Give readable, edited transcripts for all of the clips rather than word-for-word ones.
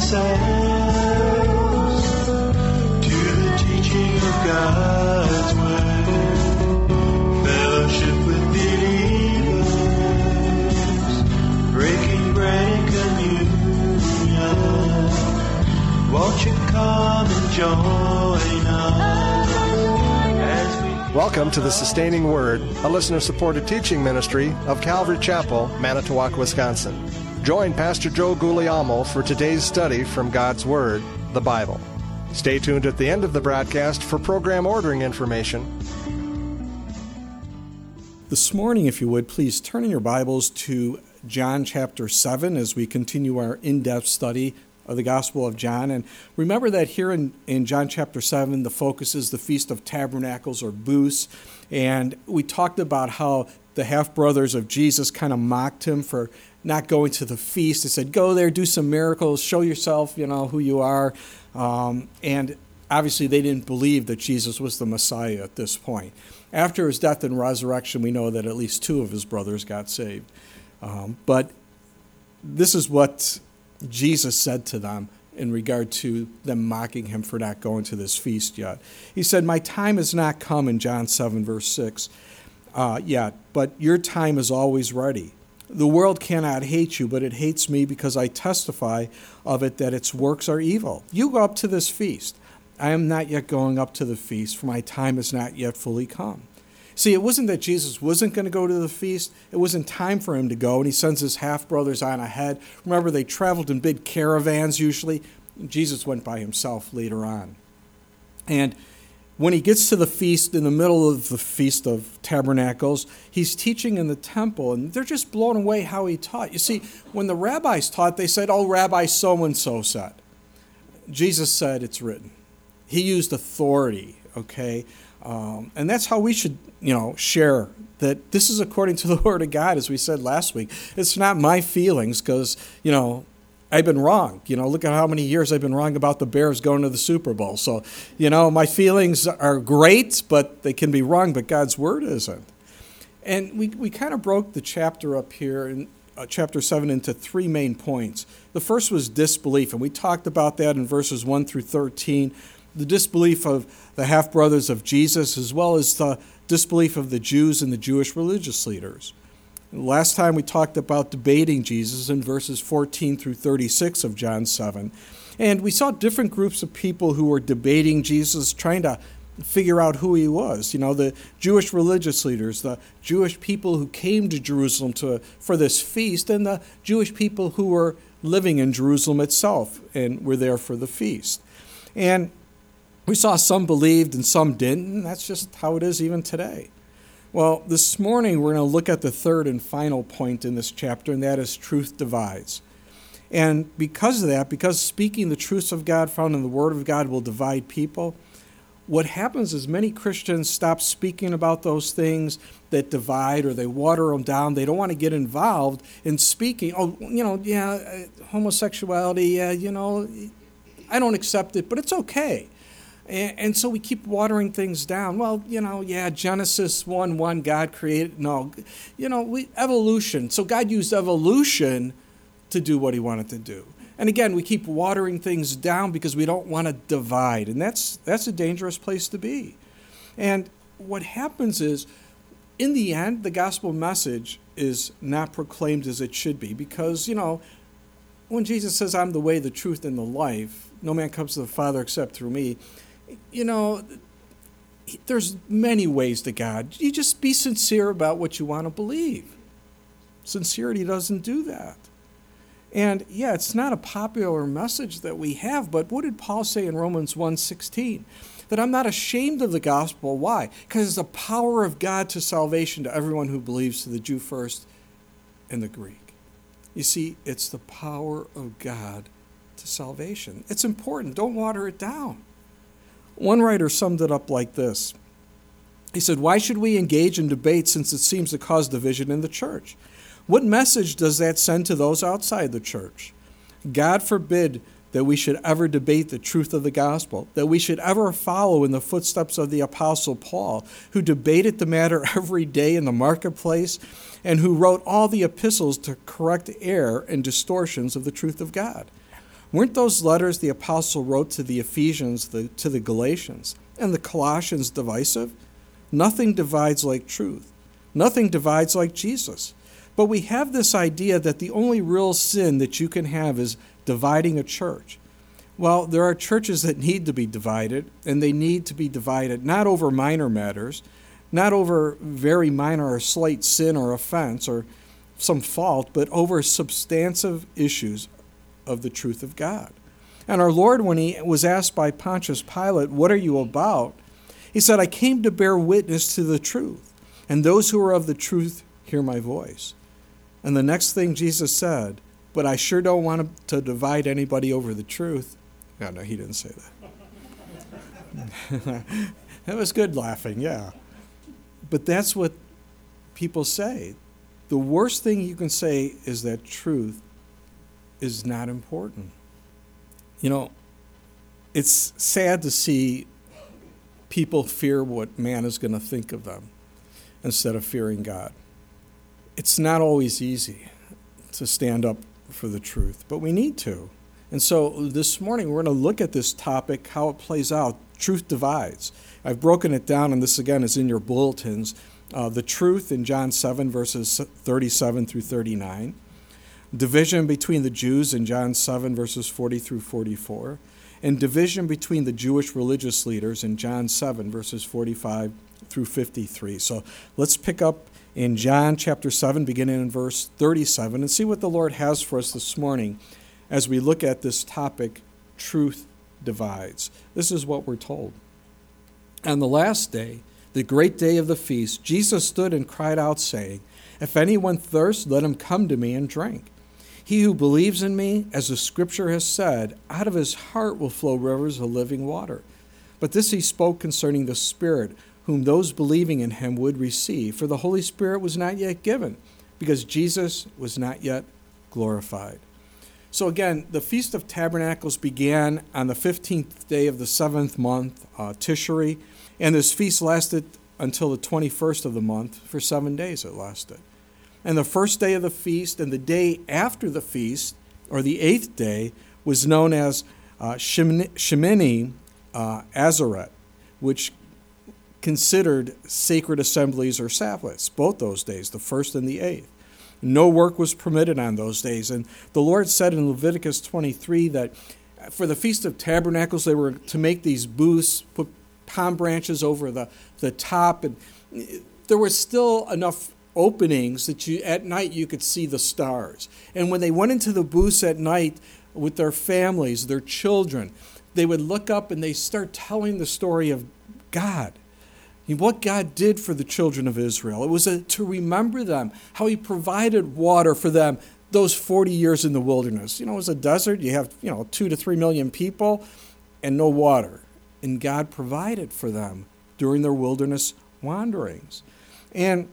ourselves to the teaching of God's Word, fellowship with believers, breaking bread and communion. Won't you come and join us as we... Welcome to the Sustaining Word, a listener-supported teaching ministry of Calvary Chapel, Manitowoc, Wisconsin. Join Pastor Joe Guglielmo for today's study from God's Word, the Bible. Stay tuned at the end of the broadcast for program ordering information. This morning, if you would, please turn in your Bibles to John chapter 7 as we continue our in-depth study of the Gospel of John. And remember that here in John chapter 7, the focus is the Feast of Tabernacles or Booths. And we talked about how the half-brothers of Jesus kind of mocked him for not going to the feast. They said, go there, do some miracles, show yourself, who you are. And obviously they didn't believe that Jesus was the Messiah at this point. After his death and resurrection, we know that at least two of his brothers got saved. But this is what Jesus said to them in regard to them mocking him for not going to this feast yet. He said, my time has not come, in John 7, verse 6, yet, but your time is always ready. The world cannot hate you, but it hates me because I testify of it that its works are evil. You go up to this feast. I am not yet going up to the feast, for my time has not yet fully come. See, it wasn't that Jesus wasn't going to go to the feast. It wasn't time for him to go, and he sends his half-brothers on ahead. Remember, they traveled in big caravans usually. Jesus went by himself later on. And when he gets to the feast, in the middle of the Feast of Tabernacles, he's teaching in the temple, and they're just blown away how he taught. You see, when the rabbis taught, they said, oh, Rabbi so-and-so said. Jesus said, it's written. He used authority, okay? And that's how we should, share that this is according to the Word of God, as we said last week. It's not my feelings because, I've been wrong. Look at how many years I've been wrong about the Bears going to the Super Bowl. So, my feelings are great, but they can be wrong, but God's Word isn't. And we kind of broke the chapter up here in chapter 7 into three main points. The first was disbelief, and we talked about that in verses 1 through 13. The disbelief of the half-brothers of Jesus, as well as the disbelief of the Jews and the Jewish religious leaders. Last time we talked about debating Jesus in verses 14 through 36 of John 7. And we saw different groups of people who were debating Jesus, trying to figure out who he was. The Jewish religious leaders, the Jewish people who came to Jerusalem for this feast, and the Jewish people who were living in Jerusalem itself and were there for the feast. And we saw some believed and some didn't, and that's just how it is even today. Well, this morning we're going to look at the third and final point in this chapter, and that is truth divides. And because of that, because speaking the truths of God found in the Word of God will divide people, what happens is many Christians stop speaking about those things that divide, or they water them down. They don't want to get involved in speaking. Homosexuality, I don't accept it, but it's okay. And so we keep watering things down. Well, Genesis 1:1, God created. No, evolution. So God used evolution to do what he wanted to do. And again, we keep watering things down because we don't want to divide. And that's a dangerous place to be. And what happens is, in the end, the gospel message is not proclaimed as it should be. Because, when Jesus says, I'm the way, the truth, and the life, no man comes to the Father except through me, there's many ways to God. You just be sincere about what you want to believe. Sincerity doesn't do that. And it's not a popular message that we have, but what did Paul say in Romans 1:16? That I'm not ashamed of the gospel. Why? Because it's the power of God to salvation to everyone who believes, to the Jew first and the Greek. You see, it's the power of God to salvation. It's important. Don't water it down. One writer summed it up like this. He said, why should we engage in debate since it seems to cause division in the church? What message does that send to those outside the church? God forbid that we should ever debate the truth of the gospel, that we should ever follow in the footsteps of the Apostle Paul, who debated the matter every day in the marketplace and who wrote all the epistles to correct error and distortions of the truth of God. Weren't those letters the apostle wrote to the Ephesians, to the Galatians, and the Colossians divisive? Nothing divides like truth. Nothing divides like Jesus. But we have this idea that the only real sin that you can have is dividing a church. Well, there are churches that need to be divided, and they need to be divided not over minor matters, not over very minor or slight sin or offense or some fault, but over substantive issues of the truth of God. And our Lord, when he was asked by Pontius Pilate, "What are you about?" he said, "I came to bear witness to the truth, and those who are of the truth hear my voice." And the next thing Jesus said, "But I sure don't want to divide anybody over the truth." No, he didn't say that. That was good laughing, yeah. But that's what people say. The worst thing you can say is that truth is not important. You know, it's sad to see people fear what man is going to think of them instead of fearing God. It's not always easy to stand up for the truth, but we need to. And so this morning we're going to look at this topic, how it plays out. Truth divides. I've broken it down, and this again is in your bulletins. The truth in John 7, verses 37 through 39. Division between the Jews in John 7, verses 40 through 44. And division between the Jewish religious leaders in John 7, verses 45 through 53. So let's pick up in John chapter 7, beginning in verse 37, and see what the Lord has for us this morning as we look at this topic, truth divides. This is what we're told. On the last day, the great day of the feast, Jesus stood and cried out, saying, "If anyone thirsts, let him come to me and drink. He who believes in me, as the scripture has said, out of his heart will flow rivers of living water." But this he spoke concerning the Spirit, whom those believing in him would receive, for the Holy Spirit was not yet given, because Jesus was not yet glorified. So again, the Feast of Tabernacles began on the 15th day of the 7th month, Tishri, and this feast lasted until the 21st of the month. For 7 days it lasted. And the first day of the feast and the day after the feast, or the 8th day, was known as Shemini Azaret, which considered sacred assemblies or Sabbaths, both those days, the 1st and the 8th. No work was permitted on those days. And the Lord said in Leviticus 23 that for the Feast of Tabernacles, they were to make these booths, put palm branches over the top, and there was still enough openings that at night you could see the stars. And when they went into the booths at night with their families, their children, they would look up and they start telling the story of God. What God did for the children of Israel. It was to remember them, how he provided water for them those 40 years in the wilderness. It was a desert. You have, 2 to 3 million people and no water. And God provided for them during their wilderness wanderings. And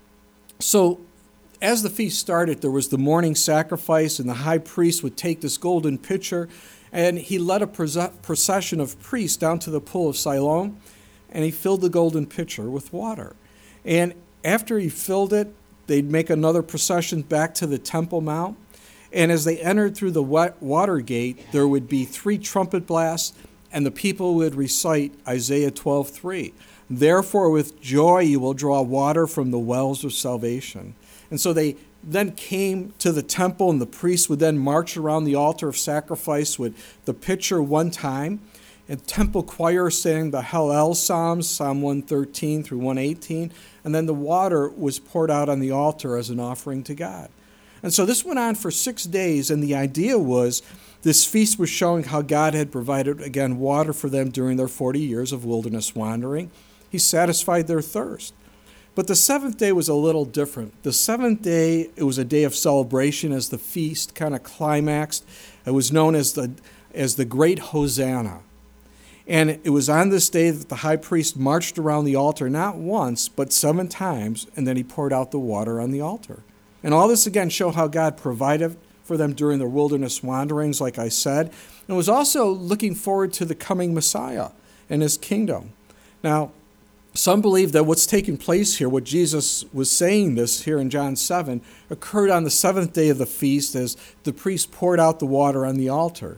so as the feast started, there was the morning sacrifice, and the high priest would take this golden pitcher, and he led a procession of priests down to the pool of Siloam, and he filled the golden pitcher with water. And after he filled it, they'd make another procession back to the Temple Mount. And as they entered through the water gate, there would be 3 trumpet blasts, and the people would recite Isaiah 12:3. "Therefore with joy you will draw water from the wells of salvation." And so they then came to the temple, and the priests would then march around the altar of sacrifice with the pitcher one time, and temple choir sang the Hallel Psalms, Psalm 113 through 118, and then the water was poured out on the altar as an offering to God. And so this went on for 6 days, and the idea was this feast was showing how God had provided, again, water for them during their 40 years of wilderness wandering. He satisfied their thirst. But the 7th day was a little different. The 7th day, it was a day of celebration as the feast kind of climaxed. It was known as the Great Hosanna. And it was on this day that the high priest marched around the altar not once, but 7 times, and then he poured out the water on the altar. And all this again show how God provided for them during their wilderness wanderings, like I said. And was also looking forward to the coming Messiah and his kingdom. Now, some believe that what's taking place here, what Jesus was saying this here in John 7, occurred on the 7th day of the feast as the priest poured out the water on the altar.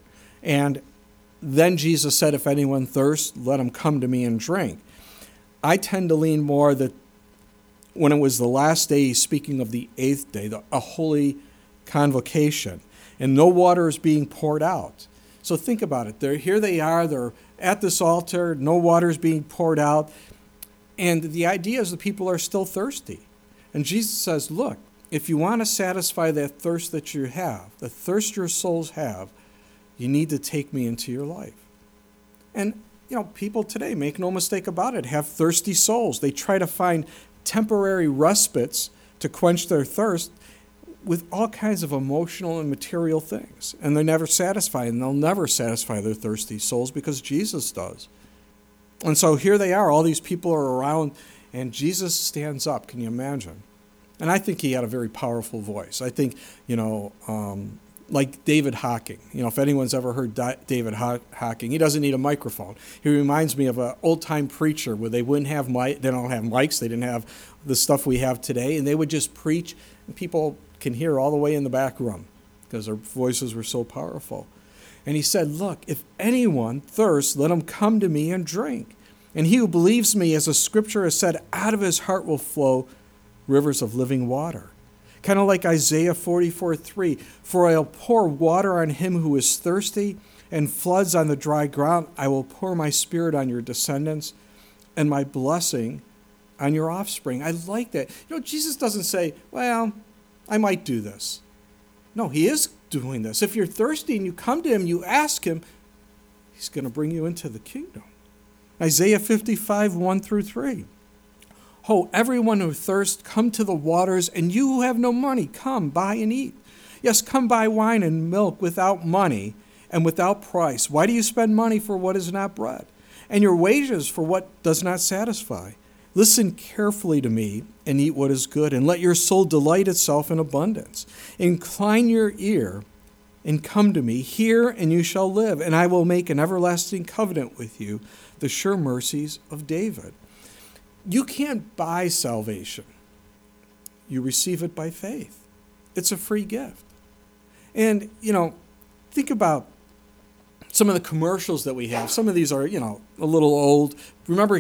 And then Jesus said, if anyone thirsts, let him come to me and drink. I tend to lean more that when it was the last day, he's speaking of the 8th day, a holy convocation, and no water is being poured out. So think about it. Here they are, they're at this altar, no water is being poured out, and the idea is the people are still thirsty. And Jesus says, look, if you want to satisfy that thirst that you have, the thirst your souls have, you need to take me into your life. And, people today, make no mistake about it, have thirsty souls. They try to find temporary respites to quench their thirst with all kinds of emotional and material things. And they're never satisfied, and they'll never satisfy their thirsty souls because Jesus does. And so here they are, all these people are around, and Jesus stands up. Can you imagine? And I think he had a very powerful voice. I think, like David Hocking. If anyone's ever heard David Hocking, he doesn't need a microphone. He reminds me of an old-time preacher where they don't have mics, they didn't have the stuff we have today, and they would just preach, and people can hear all the way in the back room because their voices were so powerful. And he said, look, if anyone thirsts, let him come to me and drink. And he who believes me, as the scripture has said, out of his heart will flow rivers of living water. Kind of like Isaiah 44:3, for I'll pour water on him who is thirsty and floods on the dry ground. I will pour my spirit on your descendants and my blessing on your offspring. I like that. Jesus doesn't say, well, I might do this. No, he is doing this. If you're thirsty and you come to him, you ask him, he's going to bring you into the kingdom. Isaiah 55:1-3. Ho, everyone who thirsts, come to the waters, and you who have no money, come, buy and eat. Yes, come buy wine and milk without money and without price. Why do you spend money for what is not bread, and your wages for what does not satisfy? Listen carefully to me and eat what is good, and let your soul delight itself in abundance. Incline your ear and come to me. Hear, and you shall live, and I will make an everlasting covenant with you, the sure mercies of David. You can't buy salvation. You receive it by faith. It's a free gift. And, think about some of the commercials that we have. Some of these are, a little old. Remember,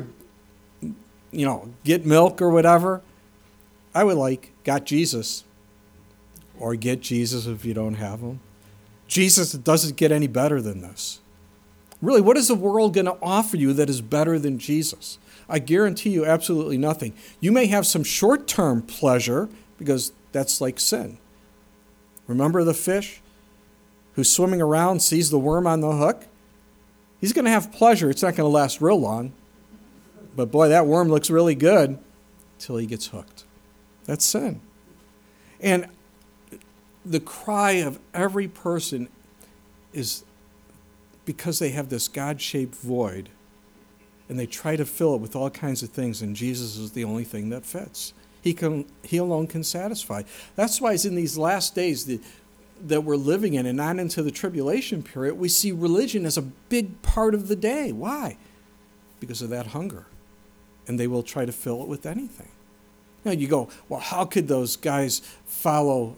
Get Milk or whatever? I would like Got Jesus, or Get Jesus if you don't have him. Jesus doesn't get any better than this. Really, what is the world going to offer you that is better than Jesus? I guarantee you absolutely nothing. You may have some short-term pleasure because that's like sin. Remember the fish who's swimming around, sees the worm on the hook? He's going to have pleasure. It's not going to last real long. But boy, that worm looks really good until he gets hooked. That's sin. And the cry of every person is because they have this God-shaped void, and they try to fill it with all kinds of things, and Jesus is the only thing that fits. He alone can satisfy. That's why it's in these last days that we're living in and not into the tribulation period, we see religion as a big part of the day. Why? Because of that hunger. And they will try to fill it with anything. Now you go, well, how could those guys follow,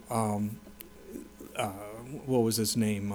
what was his name?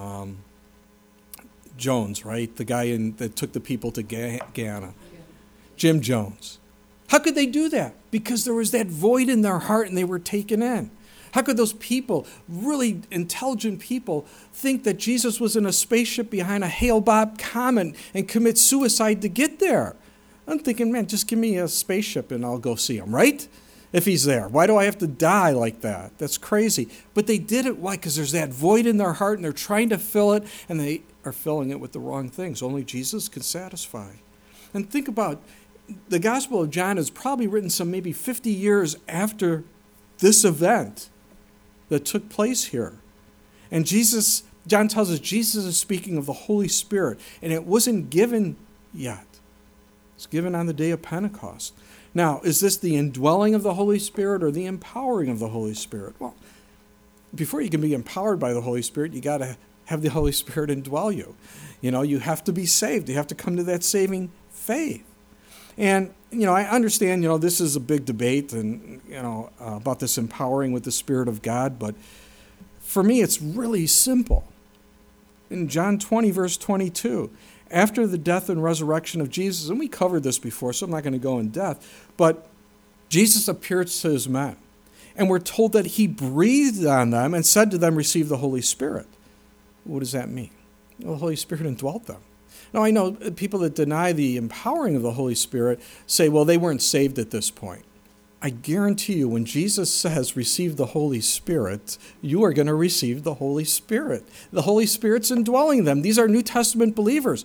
Jones, right? The guy that took the people to Ghana. Jim Jones. How could they do that? Because there was that void in their heart and they were taken in. How could those people, really intelligent people, think that Jesus was in a spaceship behind a Hale-Bopp comet and commit suicide to get there? I'm thinking, man, just give me a spaceship and I'll go see him, right? If he's there. Why do I have to die like that? That's crazy. But they did it. Why? Because there's that void in their heart and they're trying to fill it, and they are filling it with the wrong things. Only Jesus can satisfy. And think about, the Gospel of John is probably written some maybe 50 years after this event that took place here. And John tells us Jesus is speaking of the Holy Spirit, and it wasn't given yet. It's given on the day of Pentecost. Now, is this the indwelling of the Holy Spirit or the empowering of the Holy Spirit? Well, before you can be empowered by the Holy Spirit, you got to have the Holy Spirit indwell you. You have to be saved. You have to come to that saving faith. And, I understand, this is a big debate and, about this empowering with the Spirit of God, but for me, it's really simple. In John 20, verse 22, after the death and resurrection of Jesus, and we covered this before, so I'm not going to go in depth, but Jesus appeared to his men, and we're told that he breathed on them and said to them, receive the Holy Spirit. What does that mean? Well, the Holy Spirit indwelt them. Now, I know people that deny the empowering of the Holy Spirit say, well, they weren't saved at this point. I guarantee you, when Jesus says, receive the Holy Spirit, you are going to receive the Holy Spirit. The Holy Spirit's indwelling them. These are New Testament believers.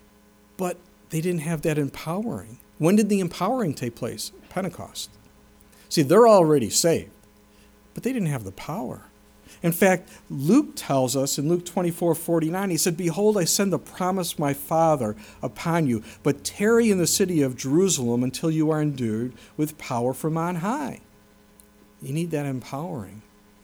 But they didn't have that empowering. When did the empowering take place? Pentecost. See, they're already saved, but they didn't have the power. In fact, Luke tells us in Luke 24:49, he said, behold, I send the promise of my Father upon you, but tarry in the city of Jerusalem until you are endued with power from on high. You need that empowering.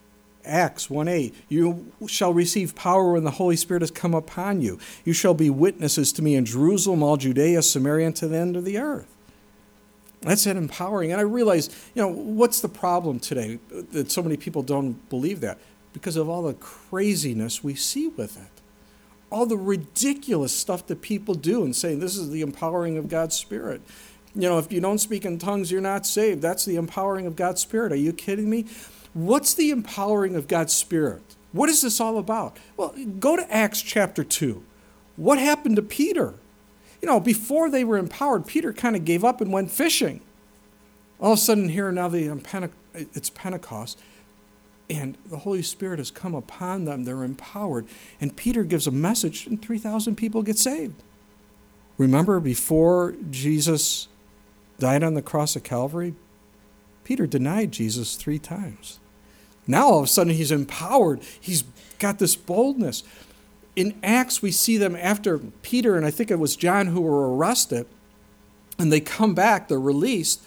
Acts 1:8, you shall receive power when the Holy Spirit has come upon you. You shall be witnesses to me in Jerusalem, all Judea, Samaria, and to the end of the earth. That's that empowering. And I realize, what's the problem today that so many people don't believe that? Because of all the craziness we see with it. All the ridiculous stuff that people do and saying this is the empowering of God's Spirit. If you don't speak in tongues, you're not saved. That's the empowering of God's Spirit. Are you kidding me? What's the empowering of God's Spirit? What is this all about? Well, go to Acts chapter 2. What happened to Peter? Before they were empowered, Peter kind of gave up and went fishing. All of a sudden here now it's Pentecost, and the Holy Spirit has come upon them. They're empowered. And Peter gives a message, and 3,000 people get saved. Remember, before Jesus died on the cross of Calvary, Peter denied Jesus 3 times. Now all of a sudden he's empowered. He's got this boldness. In Acts, we see them after Peter and I think it was John who were arrested, and they come back, they're released,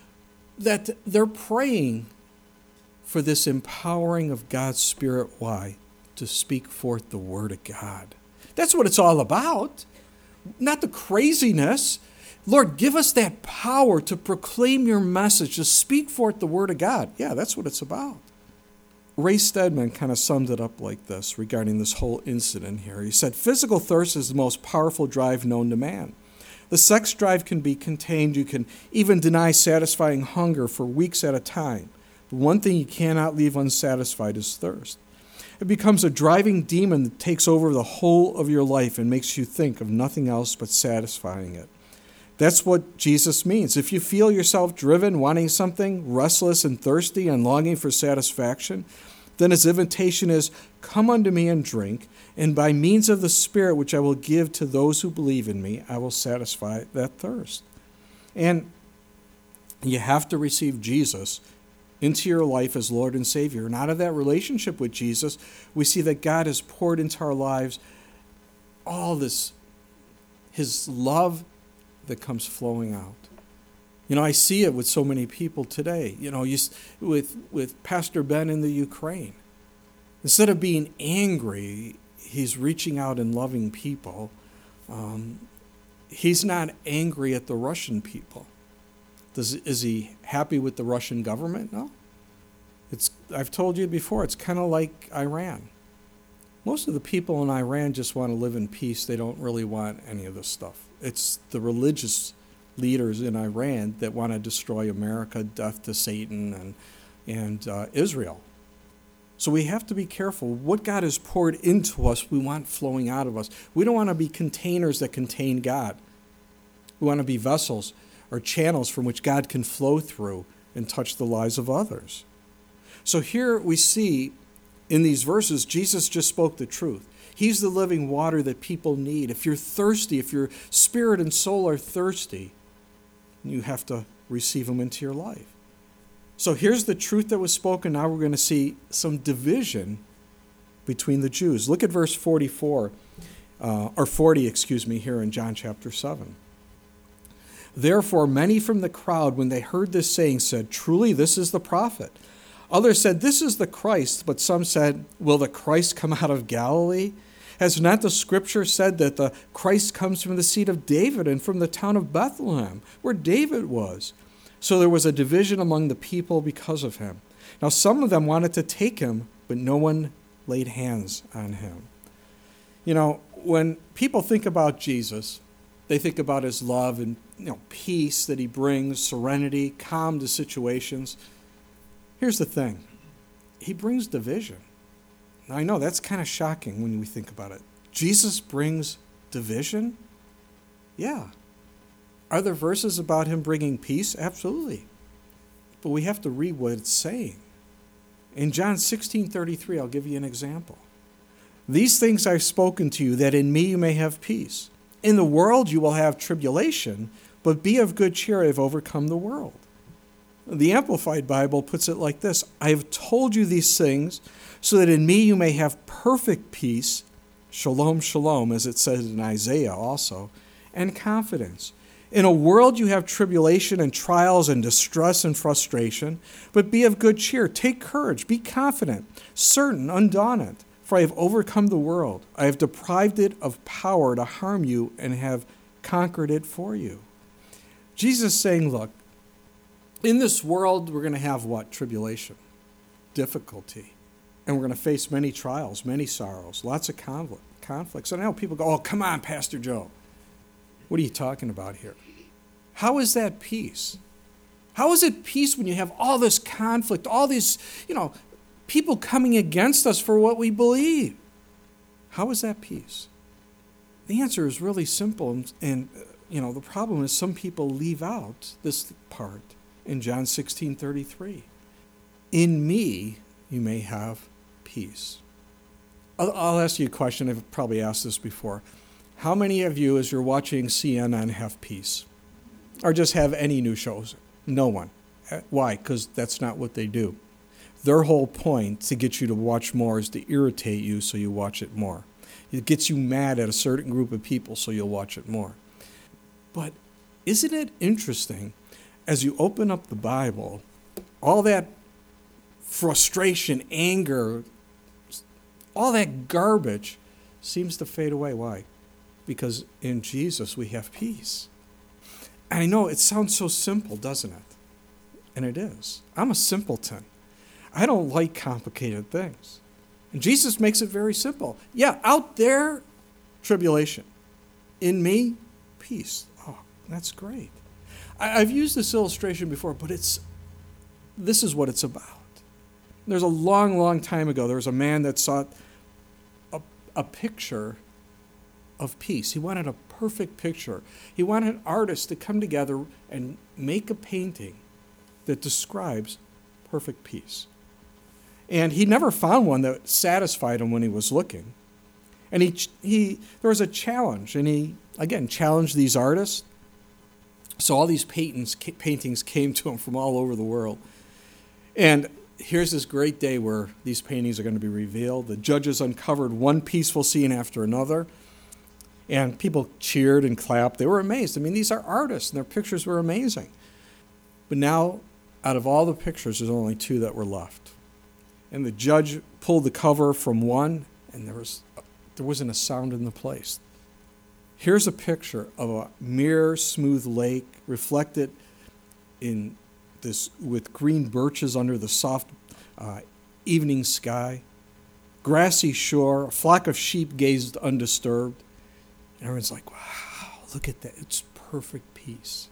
that they're praying for this empowering of God's Spirit. Why? To speak forth the Word of God. That's what it's all about, not the craziness. Lord, give us that power to proclaim your message, to speak forth the Word of God. Yeah, that's what it's about. Ray Stedman kind of summed it up like this regarding this whole incident here. He said, physical thirst is the most powerful drive known to man. The sex drive can be contained. You can even deny satisfying hunger for weeks at a time. But one thing you cannot leave unsatisfied is thirst. It becomes a driving demon that takes over the whole of your life and makes you think of nothing else but satisfying it. That's what Jesus means. If you feel yourself driven, wanting something, restless and thirsty and longing for satisfaction, then his invitation is, come unto me and drink, and by means of the Spirit which I will give to those who believe in me, I will satisfy that thirst. And you have to receive Jesus into your life as Lord and Savior. And out of that relationship with Jesus, we see that God has poured into our lives all this, his love that comes flowing out. I see it with so many people today. With Pastor Ben in the Ukraine. Instead of being angry, he's reaching out and loving people. He's not angry at the Russian people. Is he happy with the Russian government? No. I've told you before, it's kind of like Iran. Most of the people in Iran just want to live in peace. They don't really want any of this stuff. It's the religious leaders in Iran that want to destroy America, death to Satan, and Israel. So we have to be careful. What God has poured into us, we want flowing out of us. We don't want to be containers that contain God. We want to be vessels or channels from which God can flow through and touch the lives of others. So here we see in these verses, Jesus just spoke the truth. He's the living water that people need. If you're thirsty, if your spirit and soul are thirsty, you have to receive him into your life. So here's the truth that was spoken. Now we're going to see some division between the Jews. Look at verse 40, here in John chapter 7. Therefore, many from the crowd, when they heard this saying, said, truly, this is the prophet. Others said, this is the Christ. But some said, will the Christ come out of Galilee? Has not the Scripture said that the Christ comes from the seed of David and from the town of Bethlehem, where David was? So there was a division among the people because of him. Now some of them wanted to take him, but no one laid hands on him. You know, when people think about Jesus, they think about his love and peace that he brings, serenity, calm to situations. Here's the thing. He brings division. Now, I know that's kind of shocking when we think about it. Jesus brings division? Yeah. Are there verses about him bringing peace? Absolutely. But we have to read what it's saying. In John 16:33, I'll give you an example. These things I've spoken to you, that in me you may have peace. In the world you will have tribulation, but be of good cheer, I have overcome the world. The Amplified Bible puts it like this: I have told you these things so that in me you may have perfect peace, shalom, shalom, as it says in Isaiah also, and confidence. In a world you have tribulation and trials and distress and frustration, but be of good cheer. Take courage, be confident, certain, undaunted, for I have overcome the world. I have deprived it of power to harm you and have conquered it for you. Jesus is saying, look, in this world we're going to have what? Tribulation, difficulty, and we're going to face many trials, many sorrows, lots of conflicts. And I know people go, oh, come on, Pastor Joe. What are you talking about here? How is that peace? How is it peace when you have all this conflict, all these, people coming against us for what we believe? How is that peace? The answer is really simple, and the problem is some people leave out this part in John 16:33. In me you may have peace. I'll ask you a question. I've probably asked this before. How many of you, as you're watching CNN, have peace? Or just have any new shows? No one. Why? Because that's not what they do. Their whole point to get you to watch more is to irritate you so you watch it more. It gets you mad at a certain group of people so you'll watch it more. But isn't it interesting, as you open up the Bible, all that frustration, anger, all that garbage seems to fade away. Why? Because in Jesus we have peace. And I know it sounds so simple, doesn't it? And it is. I'm a simpleton. I don't like complicated things. And Jesus makes it very simple. Yeah, out there, tribulation. In me, peace. Oh, that's great. I've used this illustration before, but this is what it's about. There's a long, long time ago, there was a man that sought a picture of peace. He wanted a perfect picture. He wanted an artist to come together and make a painting that describes perfect peace. And he never found one that satisfied him when he was looking. And there was a challenge, and he, again, challenged these artists. So all these paintings came to him from all over the world. And here's this great day where these paintings are going to be revealed. The judges uncovered one peaceful scene after another. And people cheered and clapped. They were amazed. I mean, these are artists, and their pictures were amazing. But now, out of all the pictures, there's only two that were left. And the judge pulled the cover from one, and there wasn't a sound in the place. Here's a picture of a mirror smooth lake reflected in this with green birches under the soft evening sky, grassy shore, a flock of sheep gazed undisturbed. And everyone's like, wow, look at that. It's perfect peace.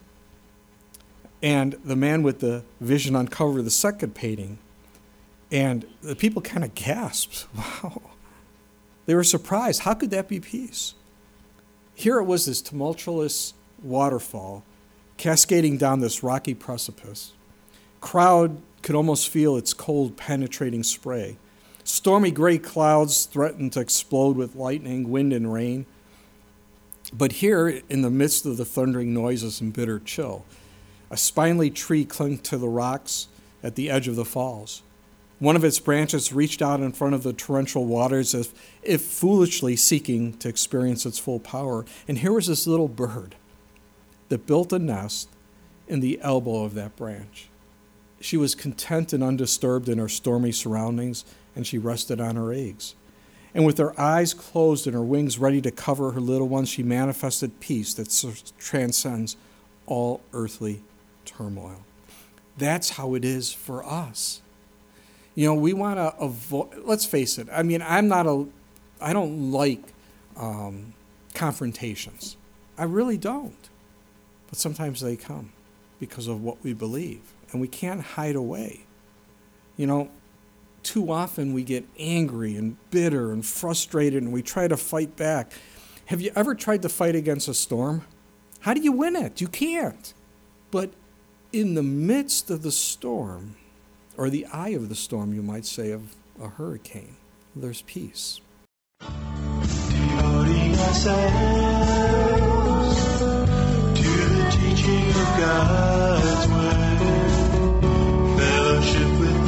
And the man with the vision uncovered the second painting, and the people kind of gasped. Wow. They were surprised. How could that be peace? Here it was, this tumultuous waterfall cascading down this rocky precipice. Crowd could almost feel its cold, penetrating spray. Stormy gray clouds threatened to explode with lightning, wind, and rain. But here, in the midst of the thundering noises and bitter chill, a spindly tree clung to the rocks at the edge of the falls. One of its branches reached out in front of the torrential waters as if foolishly seeking to experience its full power. And here was this little bird that built a nest in the elbow of that branch. She was content and undisturbed in her stormy surroundings, and she rested on her eggs. And with her eyes closed and her wings ready to cover her little ones, she manifested peace that transcends all earthly turmoil. That's how it is for us. We want to avoid, let's face it, I mean, I don't like confrontations. I really don't. But sometimes they come because of what we believe. And we can't hide away. You know, too often we get angry and bitter and frustrated and we try to fight back. Have you ever tried to fight against a storm? How do you win it? You can't. But in the midst of the storm, or the eye of the storm, you might say, of a hurricane, there's peace. Devoting ourselves to the teaching of God's word, fellowship with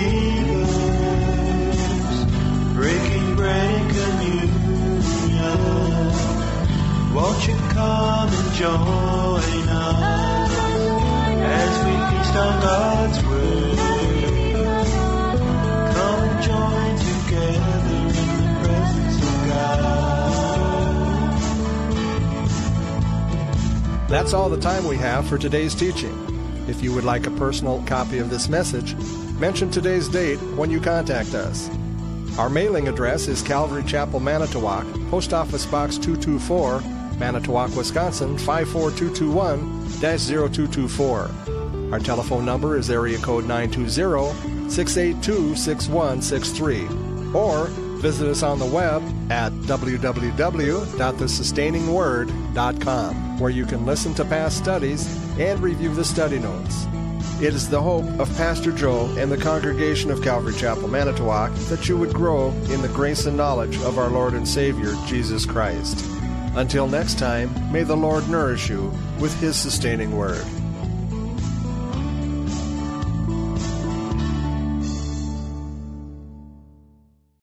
believers, breaking bread and communion. Won't you come and join us as we feast on God's word? Come and join together in the presence of God. That's all the time we have for today's teaching. If you would like a personal copy of this message, mention today's date when you contact us. Our mailing address is Calvary Chapel, Manitowoc, Post Office Box 224, Manitowoc, Wisconsin 54221-0224. Our telephone number is area code 920-682-6163. Or visit us on the web at www.thesustainingsword.com, where you can listen to past studies and review the study notes. It is the hope of Pastor Joe and the congregation of Calvary Chapel, Manitowoc, that you would grow in the grace and knowledge of our Lord and Savior, Jesus Christ. Until next time, may the Lord nourish you with His sustaining word.